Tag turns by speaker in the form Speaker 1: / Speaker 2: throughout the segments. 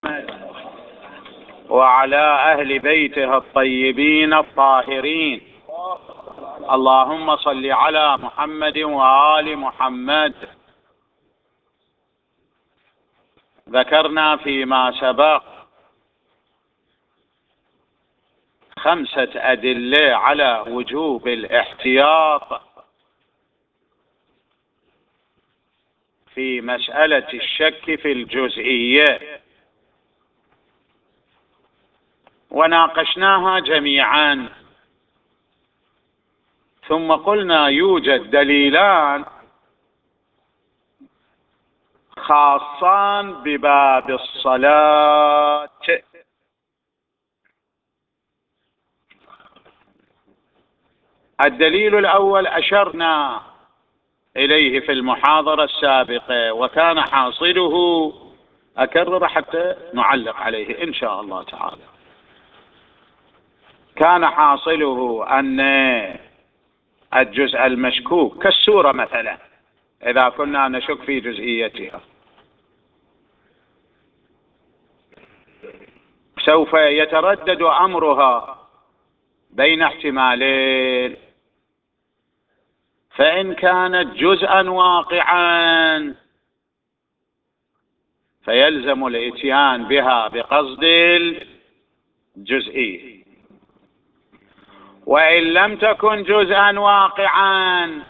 Speaker 1: وعلى أهل بيته الطيبين الطاهرين. اللهم صل على محمد وآل محمد. ذكرنا فيما سبق 5 أدلة على وجوب الاحتياط في مسألة الشك في الجزئية، وناقشناها جميعا، ثم قلنا يوجد دليلان خاصان بباب الصلاة. الدليل الأول أشرنا إليه في المحاضرة السابقة، وكان حاصله، أكرر حتى نعلق عليه إن شاء الله تعالى، كان حاصله أن الجزء المشكوك كالسورة مثلا، إذا كنا نشك في جزئيتها سوف يتردد أمرها بين احتمالين، فإن كانت جزءا واقعا فيلزم الاتيان بها بقصد الجزئية، وإن لم تكن جزءا واقعا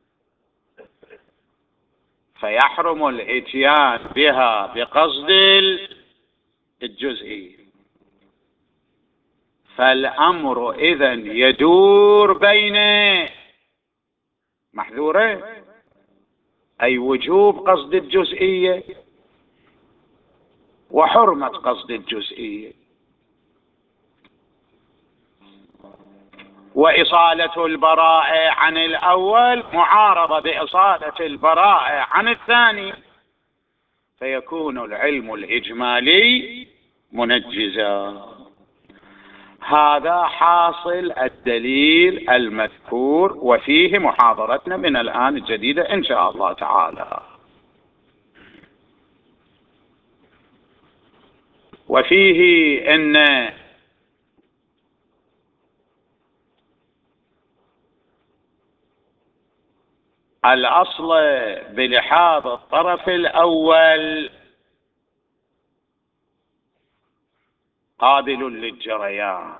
Speaker 1: فيحرم الاتيان بها بقصد الجزئية. فالأمر إذن يدور بين محذورين، أي وجوب قصد الجزئية وحرمة قصد الجزئية، وإصالة البراءة عن الأول معارضة بإصالة البراءة عن الثاني، فيكون العلم الإجمالي منجزا. هذا حاصل الدليل المذكور، وفيه محاضرتنا من الآن الجديدة إن شاء الله تعالى. وفيه أن الأصل بلحاظ الطرف الأول قابل للجريان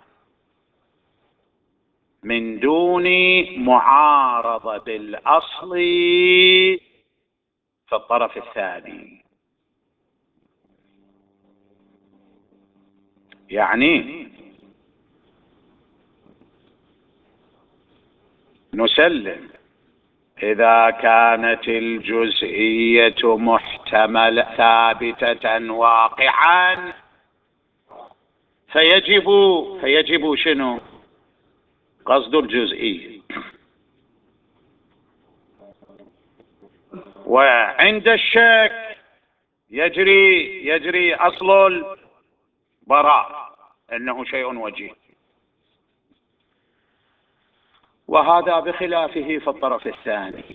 Speaker 1: من دون معارضة بالأصل في الطرف الثاني. يعني نسلم إذا كانت الجزئية محتملة ثابتة واقعا فيجب شنو؟ قصد الجزئية. وعند الشك يجري أصل البراء أنه شيء وجيه، وهذا بخلافه في الطرف الثاني،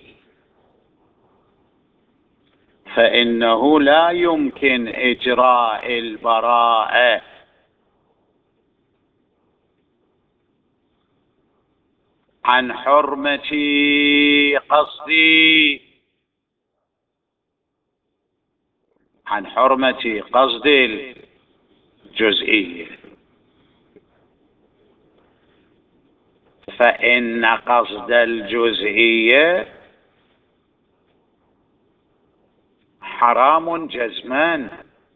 Speaker 1: فإنه لا يمكن إجراء البراءة عن حرمة قصد الجزئية، فإن قصد الجزئية حرام جزما،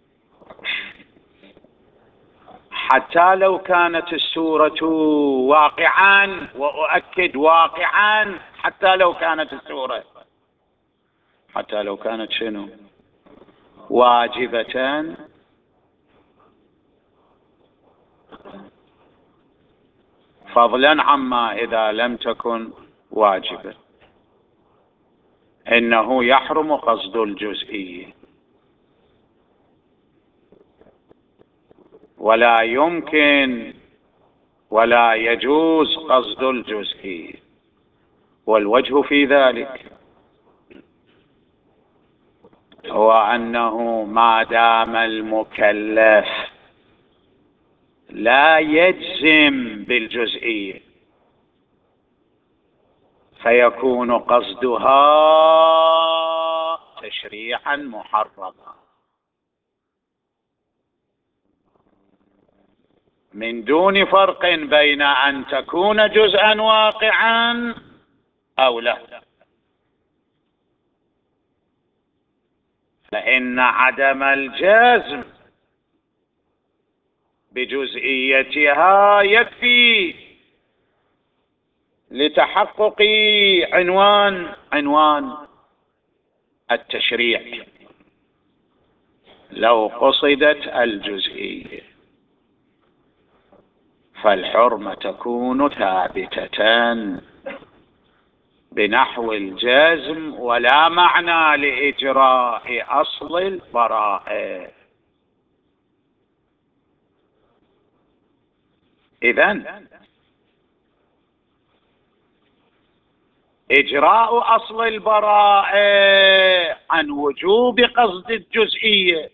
Speaker 1: حتى لو كانت السورة واقعا، وأؤكد واقعا، حتى لو كانت السورة، حتى لو كانت شنو؟ واجبة، فضلا عما إذا لم تكن واجبة، إنه يحرم قصد الجزئية، ولا يمكن ولا يجوز قصد الجزئية. والوجه في ذلك هو أنه ما دام المكلف لا يجزم بالجزئية فيكون قصدها تشريعا محرما من دون فرق بين أن تكون جزءا واقعا أو لا. فإن عدم الجزم بجزئيتها يكفي لتحقق عنوان التشريع لو قصدت الجزئية، فالحرمة تكون ثابتة بنحو الجزم ولا معنى لإجراء أصل البراءة. إذن إجراء أصل البراءة عن وجوب قصد الجزئية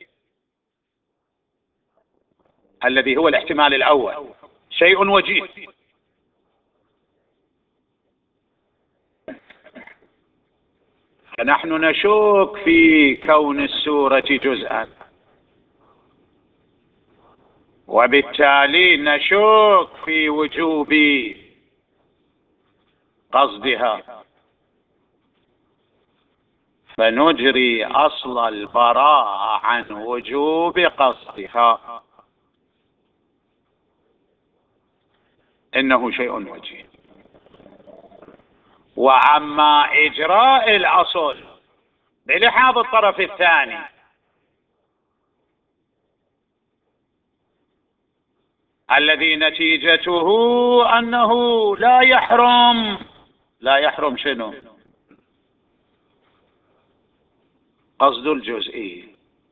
Speaker 1: الذي هو الاحتمال الأول شيء وجيه، فنحن نشك في كون السورة جزءا، وبالتالي نشك في وجوب قصدها، فنجري أصل البراءة عن وجوب قصدها. إنه شيء وجيه. وأما إجراء الأصل بلحاظ الطرف الثاني الذي نتيجته أنه لا يحرم شنو؟ قصد الجزئية،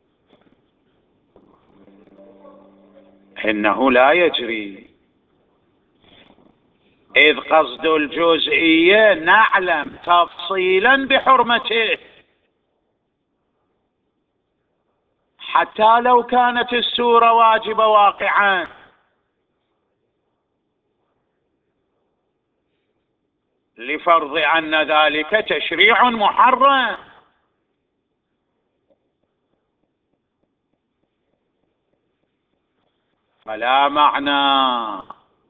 Speaker 1: إنه لا يجري، إذ قصد الجزئية نعلم تفصيلا بحرمته حتى لو كانت السورة واجبة واقعا، لفرض أن ذلك تشريع محرم. فلا معنى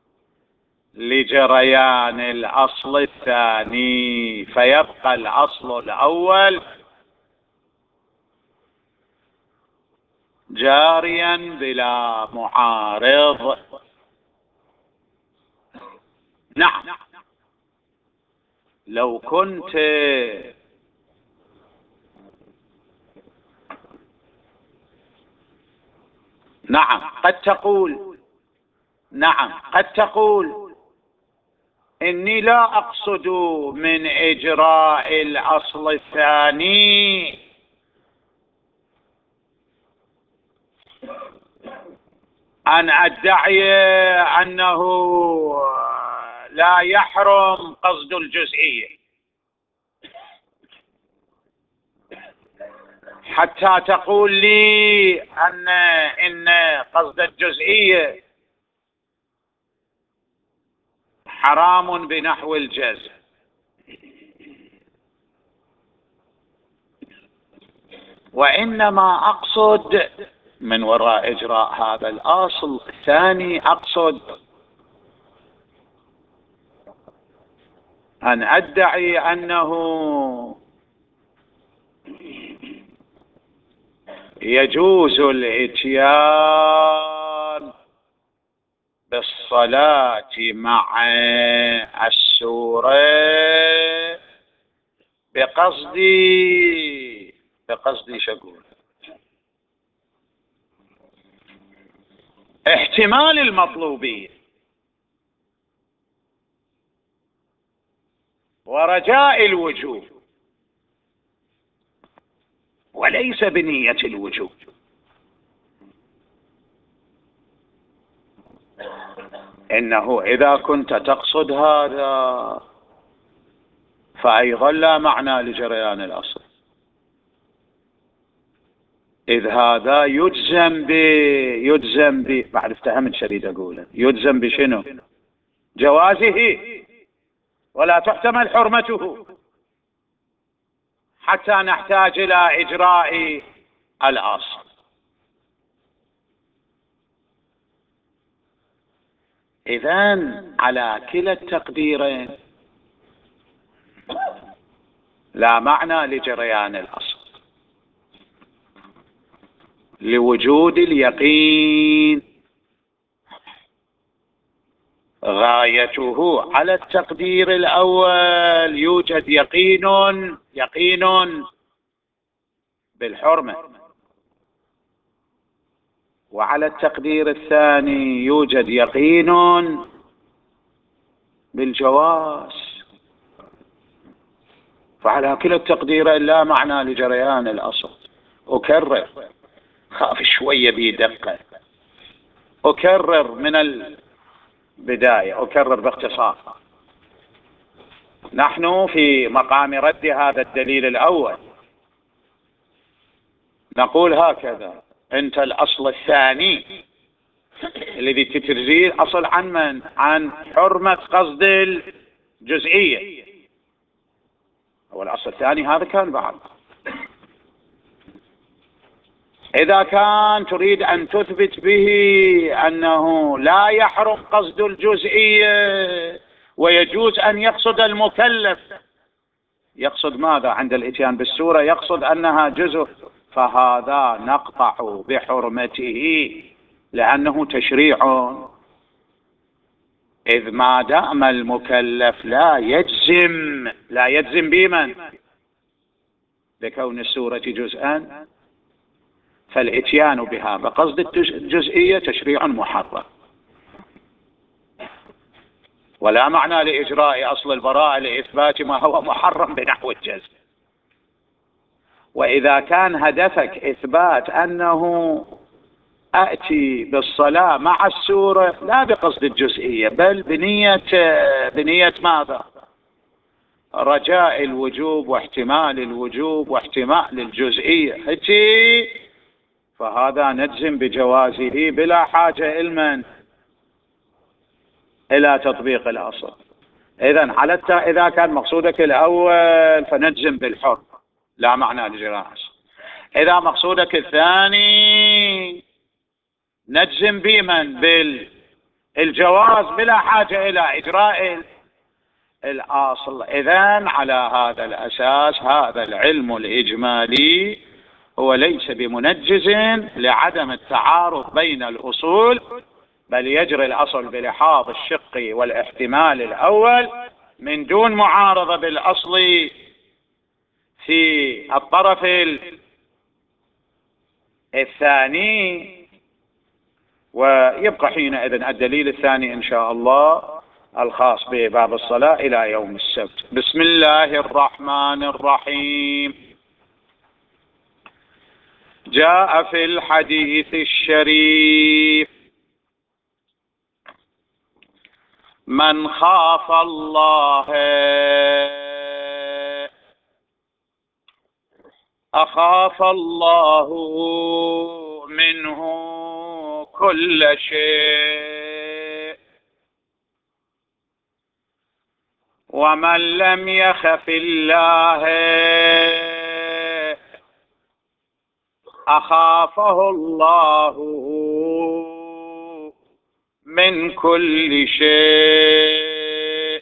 Speaker 1: لجريان الأصل الثاني، فيبقى الأصل الأول جاريا بلا معارض. نعم، لو كنت قد تقول إني لا أقصد من إجراء الأصل الثاني أن أدعي أنه لا يحرم قصد الجزئية حتى تقول لي إن قصد الجزئية حرام بنحو الجزم، وإنما أقصد من وراء إجراء هذا الأصل الثاني أقصد أن أدعي أنه يجوز الإتيان بالصلاة مع السورة بقصدي شقول احتمال المطلوبية ورجاء الوجوب، وليس بنية الوجوب. إنه إذا كنت تقصد هذا فأيضا لا معنى لجريان الأصل. إذ هذا يجزم بعد افتهمت شريد أقوله، يجزم بشنو؟ جوازه، ولا تحتمل حرمته حتى نحتاج إلى إجراء الأصل. إذن على كلا التقديرين لا معنى لجريان الأصل لوجود اليقين. غايته على التقدير الأول يوجد يقين بالحرمة، وعلى التقدير الثاني يوجد يقين بالجواز. فعلى كلا التقديرين لا معنى لجريان الأصل. أكرر، خاف شوية بدقة، أكرر من البداية، أكرر باختصار. نحن في مقام رد هذا الدليل الأول نقول هكذا: أنت الأصل الثاني الذي تترجيه أصل عن من؟ عن حرمة قصد الجزئية. هو الأصل الثاني هذا كان بعد. إذا كان تريد أن تثبت به أنه لا يحرم قصد الجزئية ويجوز أن يقصد المكلف، يقصد ماذا عند الإتيان بالسورة؟ يقصد أنها جزء، فهذا نقطع بحرمته لأنه تشريع. إذ ما دام المكلف لا يجزم بمن؟ بكون السورة جزءا، فالإتيان بها بقصد الجزئية تشريع محرم، ولا معنى لإجراء أصل البراءة لإثبات ما هو محرم بنحو الجزم. وإذا كان هدفك إثبات أنه أأتي بالصلاة مع السورة لا بقصد الجزئية بل بنية ماذا؟ رجاء الوجوب واحتمال الوجوب واحتمال الجزئية، فهذا نجزم بجوازه بلا حاجة إلى تطبيق الأصل. إذن إذا كان مقصودك الأول فنجزم بالحر لا معنى لجراس. إذا مقصودك الثاني نجزم بمن؟ بالجواز بلا حاجة إلى إجراء الأصل. إذن على هذا الأساس هذا العلم الإجمالي هو ليس بمنجز لعدم التعارض بين الأصول، بل يجري الأصل بلحاظ الشق والاحتمال الأول من دون معارضة بالأصل في الطرف الثاني. ويبقى حينئذ الدليل الثاني إن شاء الله الخاص بباب الصلاة إلى يوم السبت. بسم الله الرحمن الرحيم. جاء في الحديث الشريف: من خاف الله أخاف الله منه كل شيء، ومن لم يخف الله أخافه الله من كل شيء.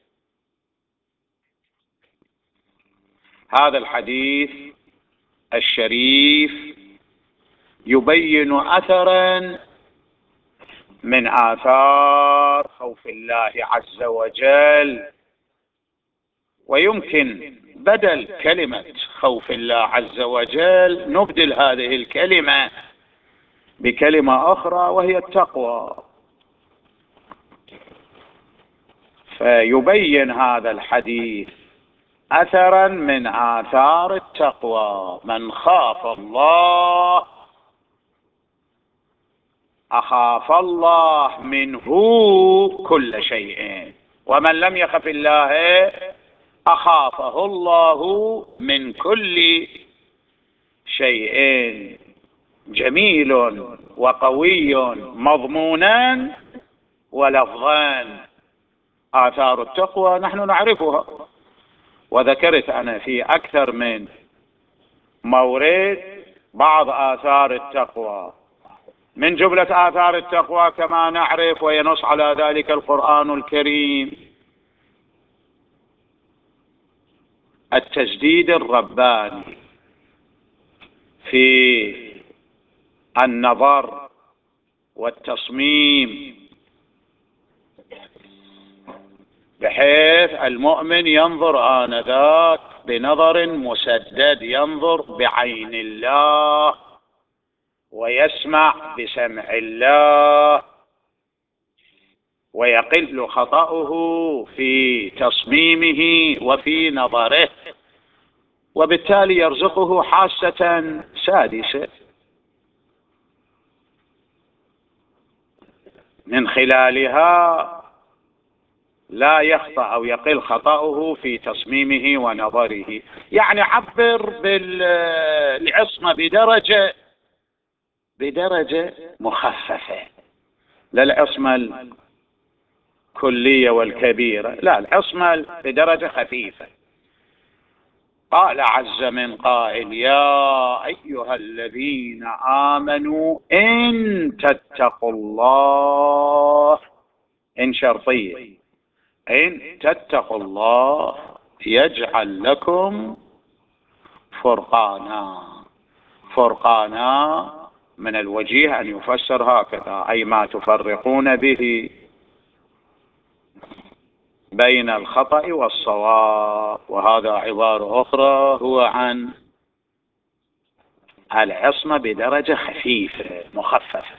Speaker 1: هذا الحديث الشريف يبين أثرا من آثار خوف الله عز وجل، ويمكن بدل كلمة خوف الله عز وجل نبدل هذه الكلمة بكلمة أخرى وهي التقوى. فيبين هذا الحديث أثرا من آثار التقوى: من خاف الله أخاف الله منه كل شيء، ومن لم يخف الله أخافه الله من كل شيء. جميل وقوي مضمونا ولفظا. آثار التقوى نحن نعرفها، وذكرت أنا في أكثر من مورد بعض آثار التقوى. من جملة آثار التقوى كما نعرف وينص على ذلك القرآن الكريم التجديد الرباني في النظر والتصميم، بحيث المؤمن ينظر آنذاك بنظر مسدد، ينظر بعين الله ويسمع بسمع الله، ويقل خطأه في تصميمه وفي نظره، وبالتالي يرزقه حاسة سادسة من خلالها لا يخطأ أو يقل خطأه في تصميمه ونظره. يعني عبر بالعصمة بدرجة مخففة، لا العصمة الكلية والكبيرة، لا، العصمة بدرجة خفيفة. قال عز من قائل: يا أيها الذين آمنوا إن تتقوا الله، إن شرطية، إن تتقوا الله يجعل لكم فرقانا. فرقانا من الوجيه أن يفسر هكذا، أي ما تفرقون به بين الخطأ والصواب. وهذا عبارة أخرى هو عن العصمة بدرجة خفيفة مخففة.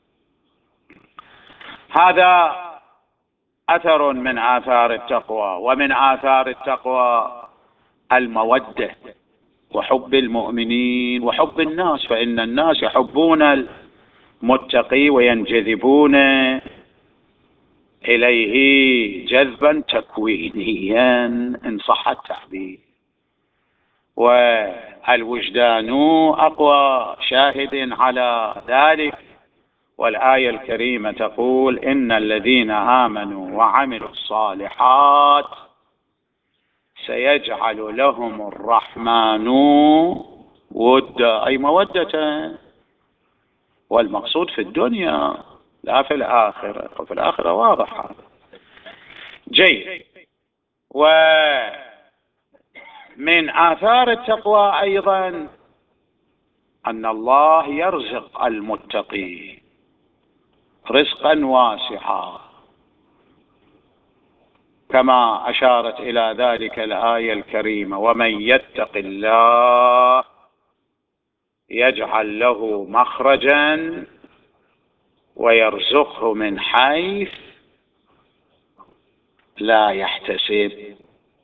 Speaker 1: هذا أثر من آثار التقوى. ومن آثار التقوى المودة وحب المؤمنين وحب الناس، فإن الناس يحبون المتقي وينجذبون إليه جذبا تكوينيا إن صح التعبير. والوجدان أقوى شاهد على ذلك، والآية الكريمة تقول: إن الذين آمنوا وعملوا الصالحات سيجعل لهم الرحمن ودا، أي مودة، والمقصود في الدنيا لا في الآخرة، وفي الآخرة واضحة. جيد. ومن آثار التقوى أيضا أن الله يرزق المتقي رزقا واسعا، كما أشارت إلى ذلك الآية الكريمة: ومن يتق الله يجعل له مخرجا ويرزقه من حيث لا يحتسب.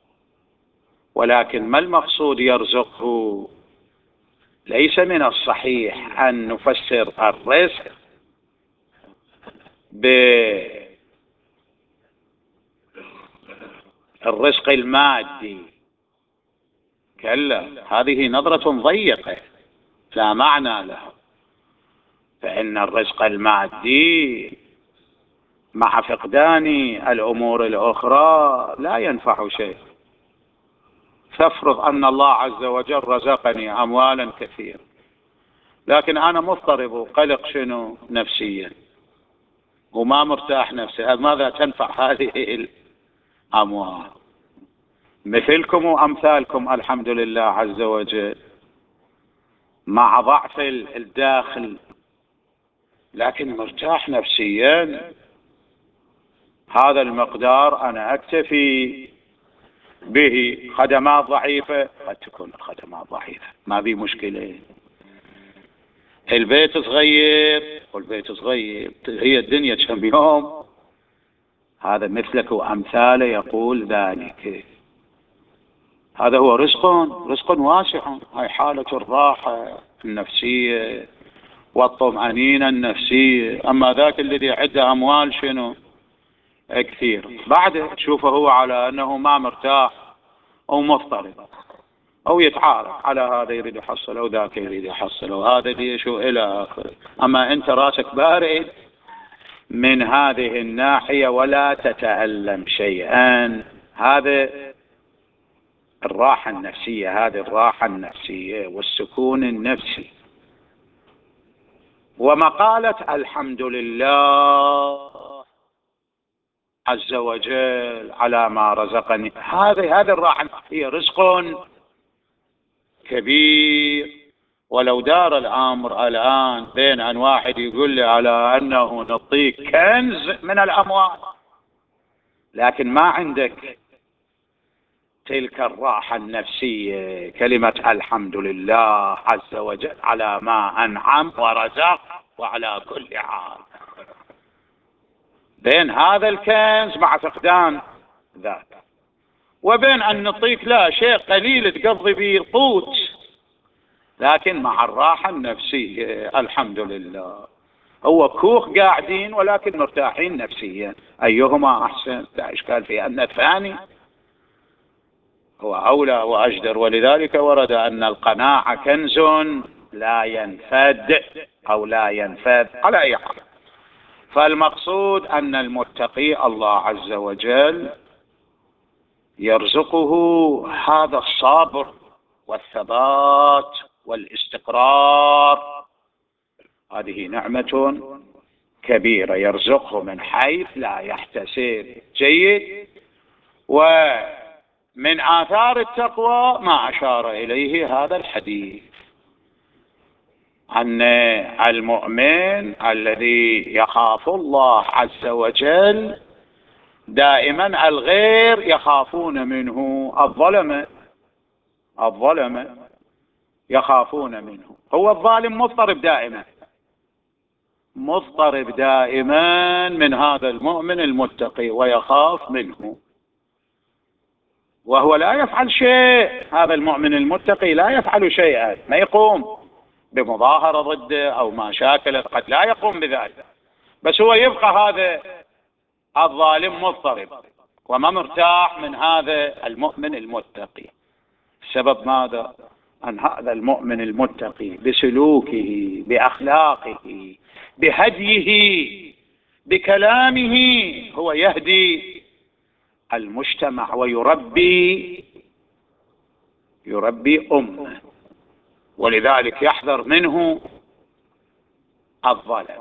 Speaker 1: ولكن ما المقصود يرزقه؟ ليس من الصحيح أن نفسر الرزق بالرزق المادي، كلا، هذه نظرة ضيقة لا معنى لها. فإن الرزق المادي مع فقدان الأمور الأخرى لا ينفع شيء. تفرض أن الله عز وجل رزقني أموالا كثيرة، لكن أنا مضطرب وقلق شنو نفسيا وما مرتاح نفسي، ماذا تنفع هذه الأموال؟ مثلكم وأمثالكم الحمد لله عز وجل مع ضعف الداخل لكن مرتاح نفسيا، هذا المقدار أنا أكتفي به. خدمات ضعيفة، قد تكون الخدمات ضعيفة ما بي مشكلة. البيت صغير والبيت صغير، هي الدنيا كم يوم. هذا مثلك وأمثاله يقول ذلك. هذا هو رزق واسع، هاي حالة الراحة النفسية والطمأنينة النفسية. أما ذاك الذي عنده أموال شنو كثير، بعد تشوفه هو على أنه ما مرتاح أو مضطرب، أو يتعارض، على هذا يريد يحصل وذاك يريد يحصل وهذا ليش إلى آخره. أما أنت راسك بارد من هذه الناحية ولا تتألم شيئا. هذا الراحة النفسية، هذه الراحة النفسية والسكون النفسي. ومقالة الحمد لله عز وجل على ما رزقني، هذه الراحة هي رزق كبير. ولو دار الأمر الآن بين أن واحد يقول لي على أنه نعطيك كنز من الأموال، لكن ما عندك تلك الراحة النفسية، كلمة الحمد لله عز وجل على ما أنعم ورزق وعلى كل حال، بين هذا الكنز مع فقدان ذاك، وبين أن نعطيك لا شيء قليل تقضي به القوت، لكن مع الراحة النفسية الحمد لله. هو كوخ قاعدين ولكن مرتاحين نفسيا، أيهما أحسن؟ لا إشكال في أن الثاني هو أولى وأجدر. ولذلك ورد أن القناعة كنز لا ينفد أو لا ينفذ على أي حال. فالمقصود أن المتقي الله عز وجل يرزقه هذا الصبر والثبات والاستقرار، هذه نعمة كبيرة يرزقه من حيث لا يحتسب. جيد. ومن آثار التقوى ما أشار إليه هذا الحديث، أن المؤمن الذي يخاف الله عز وجل دائما الغير يخافون منه، الظلمة يخافون منه. هو الظالم مضطرب دائما من هذا المؤمن المتقي ويخاف منه، وهو لا يفعل شيء. هذا المؤمن المتقي لا يفعل شيئا، ما يقوم بمظاهرة ضده أو ما شاكله، قد لا يقوم بذلك، بس هو يبقى هذا الظالم مضطرب وما مرتاح من هذا المؤمن المتقي. السبب ماذا؟ أن هذا المؤمن المتقي بسلوكه بأخلاقه بهديه بكلامه هو يهدي المجتمع ويربي أمة، ولذلك يحذر منه الظلم.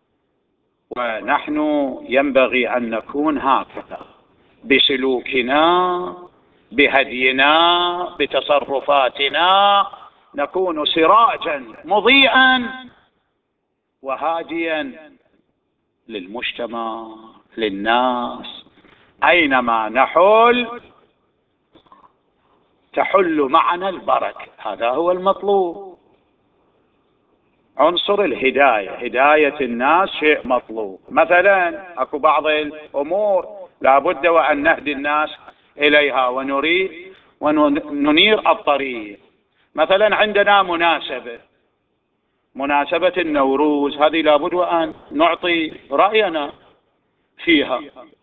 Speaker 1: ونحن ينبغي أن نكون هكذا بسلوكنا بهدينا بتصرفاتنا، نكون سراجا مضيئا وهاديا للمجتمع للناس. أينما نحل تحل معنا البركة، هذا هو المطلوب. عنصر الهداية، هداية الناس شيء مطلوب. مثلا أكو بعض الأمور لابد وأن نهدي الناس إليها وننير الطريق. مثلا عندنا مناسبة النوروز، هذه لابد وأن نعطي رأينا فيها.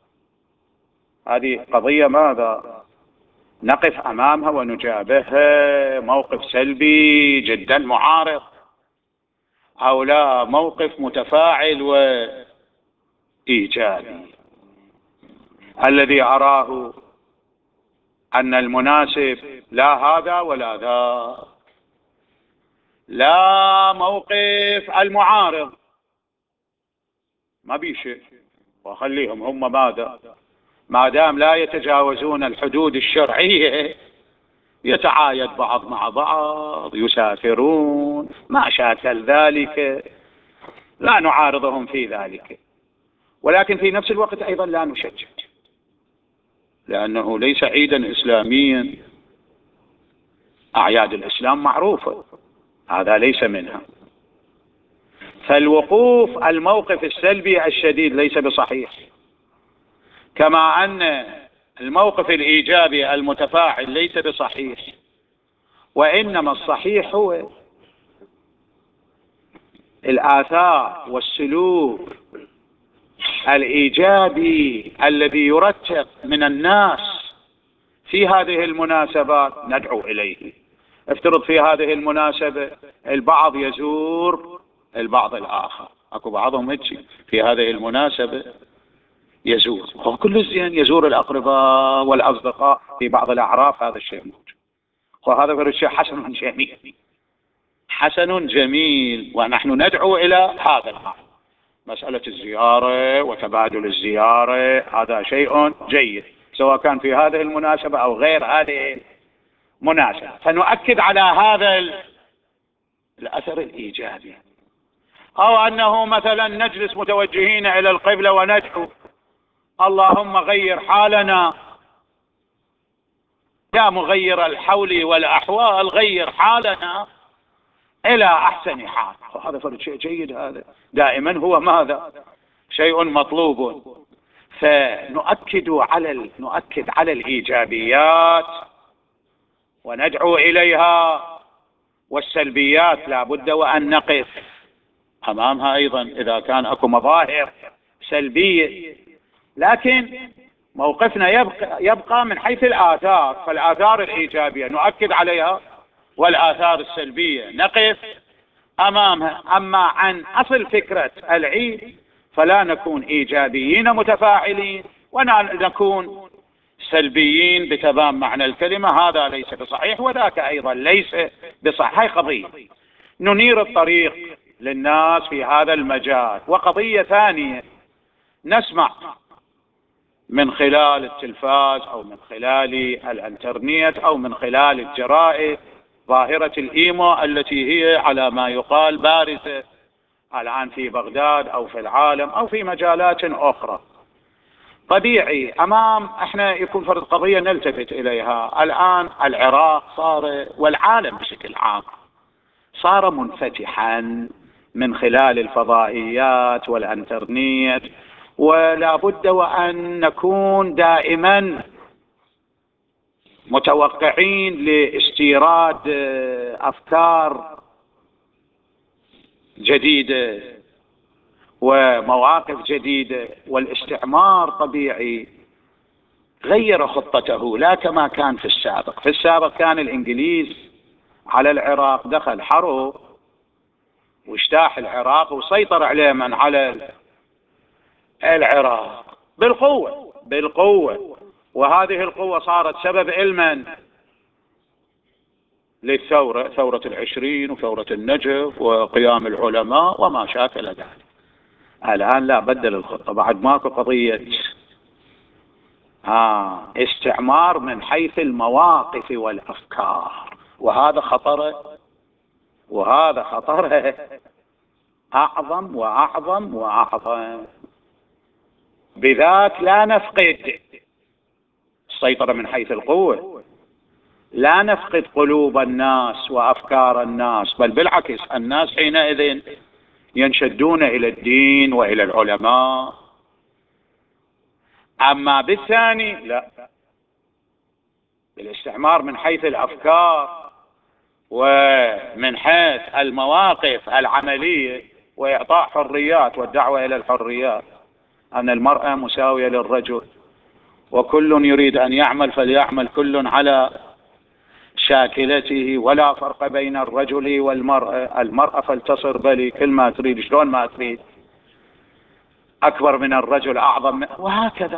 Speaker 1: هذه قضية ماذا؟ نقف أمامها ونجابهها موقف سلبي جدا معارض، أو لا موقف متفاعل وإيجابي. الذي أراه أن المناسب لا هذا ولا ذا، لا موقف المعارض ما بيشيء، وخليهم هم ماذا، ما دام لا يتجاوزون الحدود الشرعية يتعايد بعض مع بعض، يسافرون ما شاكل ذلك، لا نعارضهم في ذلك، ولكن في نفس الوقت أيضا لا نشجع، لأنه ليس عيدا إسلاميا. أعياد الإسلام معروفة، هذا ليس منها. فالوقوف الموقف السلبي الشديد ليس بصحيح، كما أن الموقف الإيجابي المتفاعل ليس بصحيح، وإنما الصحيح هو الآثار والسلوك الإيجابي الذي يرتب من الناس في هذه المناسبات ندعو إليه. افترض في هذه المناسبة البعض يزور البعض الآخر، أكو بعضهم هيك في هذه المناسبة يزور، هو كل الزين يزور الأقرباء والأصدقاء في بعض الأعراف، هذا الشيء موجود، وهذا هو الشيء حسن جميل، حسن جميل، ونحن ندعو إلى هذا الأمر. مسألة الزيارة وتبادل الزيارة هذا شيء جيد، سواء كان في هذه المناسبة أو غير هذه المناسبة، فنؤكد على هذا الأثر الإيجابي. أو أنه مثلا نجلس متوجهين إلى القبلة وندعو اللهم غير حالنا يا مغير الحول والأحوال، غير حالنا إلى أحسن حال، وهذا فرد شيء جيد، هذا دائما هو ماذا؟ شيء مطلوب. فنؤكد على الإيجابيات وندعو إليها، والسلبيات لا بد وأن نقف أمامها أيضا إذا كان أكو مظاهر سلبية، لكن موقفنا يبقى من حيث الآثار، فالآثار الإيجابية نؤكد عليها والآثار السلبية نقف أمامها. أما عن أصل فكرة العيد فلا نكون إيجابيين متفاعلين ونكون سلبيين بتمام معنى الكلمة، هذا ليس بصحيح وذاك أيضا ليس بصحيح. هاي قضية ننير الطريق للناس في هذا المجال. وقضية ثانية، نسمع من خلال التلفاز أو من خلال الانترنت أو من خلال الجرائد ظاهرة الإيمو التي هي على ما يقال بارزة الآن في بغداد أو في العالم أو في مجالات أخرى. طبيعي احنا يكون فرض قضية نلتفت إليها. الآن العراق صار والعالم بشكل عام صار منفتحا من خلال الفضائيات والانترنت، ولا بد وأن نكون دائما متوقعين لاستيراد أفكار جديدة ومواقف جديدة. والاستعمار طبيعي غير خطته، لا كما كان في السابق. في السابق كان الإنجليز على العراق، دخل حرب واجتاح العراق وسيطر عليه من على العراق بالقوة، وهذه القوة صارت سبب علما للثورة، ثورة العشرين وثورة النجف وقيام العلماء وما شاكل ذلك. الآن لا، بدل الخطة، بعد ماكو قضية استعمار من حيث المواقف والأفكار، وهذا خطره أعظم وأعظم وأعظم. بذاك لا نفقد السيطرة من حيث القوة، لا نفقد قلوب الناس وأفكار الناس، بل بالعكس الناس حينئذ ينشدون إلى الدين وإلى العلماء. أما بالثاني لا، بالاستعمار من حيث الأفكار ومن حيث المواقف العملية وإعطاء حريات والدعوة إلى الحريات، أن المرأة مساوية للرجل وكل يريد أن يعمل فليعمل كل على شاكلته، ولا فرق بين الرجل والمرأة، المرأة فلتصر بلي كل ما تريد شلون ما تريد، أكبر من الرجل أعظم وهكذا.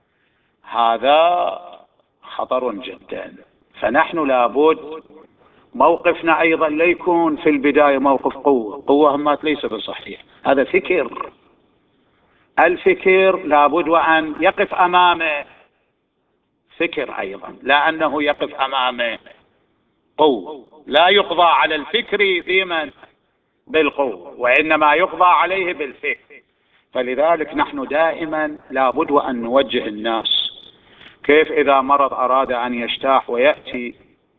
Speaker 1: هذا خطر جدا. فنحن لابد موقفنا أيضا لا يكون في البداية موقف قوة همات، ليس بصحيح، هذا فكر. الفكر لابد وأن يقف أمامه فكر أيضا، لا أنه يقف أمامه قوة. لا يقضى على الفكر في من بالقوة، وإنما يقضى عليه بالفكر. فلذلك نحن دائما لابد وأن نوجه الناس. كيف إذا مرض أراد أن يجتاح ويأتي،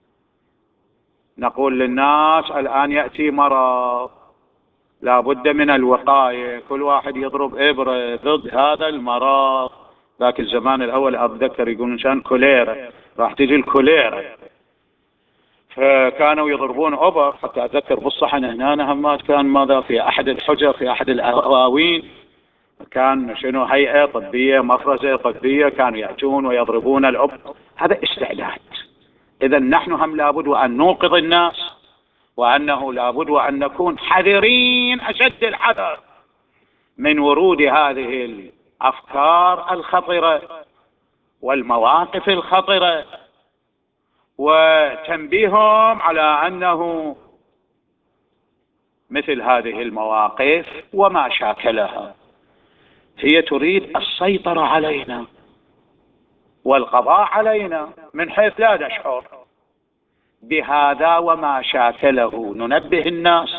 Speaker 1: نقول للناس الآن يأتي مرض، لابد من الوقاية، كل واحد يضرب إبرة ضد هذا المرض. ذاك الزمان الأول أتذكر يقولون كان كوليرا، راح تجي الكوليرا، فكانوا يضربون أبر. حتى أتذكر بالصحن هنا همات كان ماذا في أحد الحجر في أحد الأواوين، كان شنو هيئة طبية، مفرزة طبية، كانوا يأتون ويضربون الأبر. هذا استعداد إذا نحن هم لابد أن نوقظ الناس، وأنه لابد أن نكون حذرين أشد الحذر من ورود هذه الأفكار الخطرة والمواقف الخطرة، وتنبيههم على أنه مثل هذه المواقف وما شاكلها هي تريد السيطرة علينا والقضاء علينا من حيث لا نشعر. بهذا وما شاكله ننبه الناس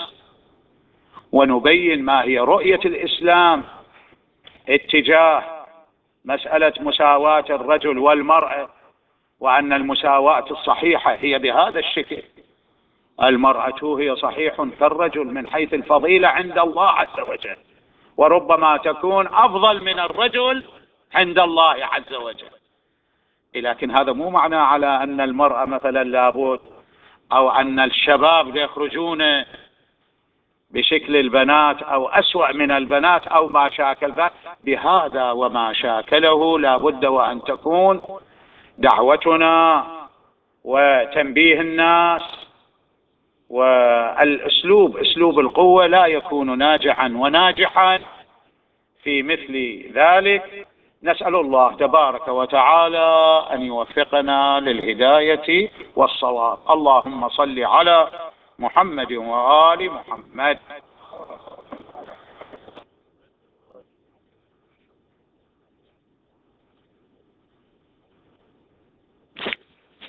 Speaker 1: ونبين ما هي رؤية الإسلام اتجاه مسألة مساواة الرجل والمرأة، وأن المساواة الصحيحة هي بهذا الشكل: المرأة هي صحيح كالرجل من حيث الفضيلة عند الله عز وجل، وربما تكون أفضل من الرجل عند الله عز وجل. لكن هذا مو معنى على أن المرأة مثلا لابد أو أن الشباب يخرجون بشكل البنات أو أسوأ من البنات أو ما شاكل ذلك. بهذا وما شاكله لابد وأن تكون دعوتنا وتنبيه الناس، والأسلوب أسلوب القوة لا يكون ناجعا وناجحا في مثل ذلك. نسأل الله تبارك وتعالى أن يوفقنا للهداية والصواب. اللهم صل على محمد وآل محمد.